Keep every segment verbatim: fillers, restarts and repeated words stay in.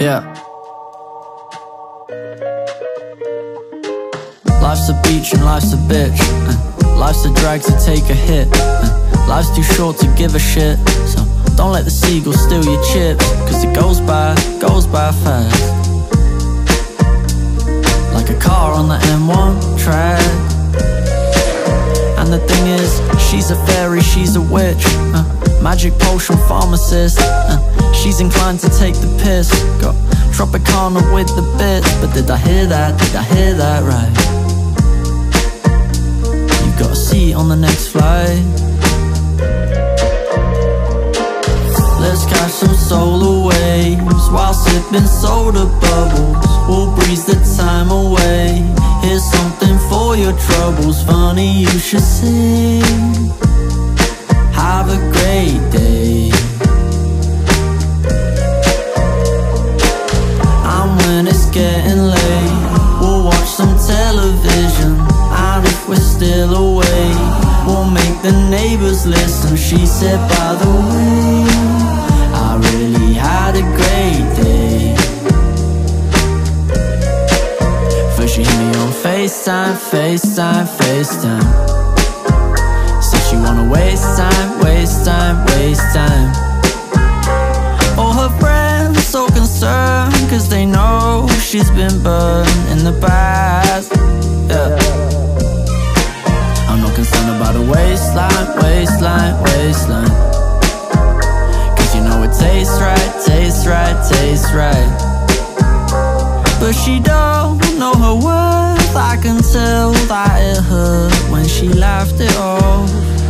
Yeah. Life's a beach and life's a bitch, uh, life's a drag to take a hit, uh, life's too short to give a shit. So don't let the seagulls steal your chips, cause it goes by, goes by fast, like a car on the M one track. And the thing is, she's a fairy, she's a witch, uh, magic potion pharmacist, uh, she's inclined to take the piss. Got Tropicana with the bits, but did I hear that, did I hear that right? You've got a seat on the next flight. Let's catch some solar waves while sipping soda bubbles. We'll breeze the time away. Here's something for your troubles. Funny you should sing. Have a great day. And when it's getting late, we'll watch some television. And if we're still awake, we'll make the neighbors listen. She said, by the way, I really had a great day. First she hit me on FaceTime, FaceTime, FaceTime. Said she wanna waste time, waste time, waste time. All her friends so concerned, cause they know she's been burned in the past. Yeah. I'm not concerned about the waistline, waistline, waistline. You know it tastes right, tastes right, tastes right. But she don't know her worth. I can tell that it hurt when she laughed it off.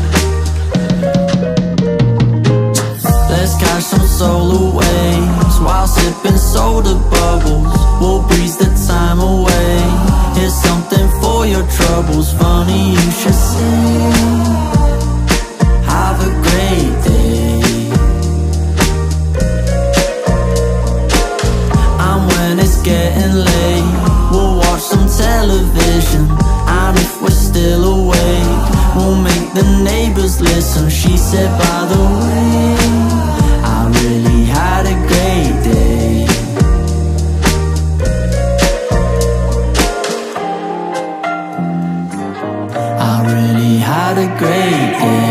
Let's catch some solar waves while sipping soda bubbles. We'll breeze the time away. Here's something for your troubles. Funny you should sing. Have a great day. When it's getting late, we'll watch some television. And if we're still awake, we'll make the neighbors listen. She said, by the way, I really had a great day. I really had a great day.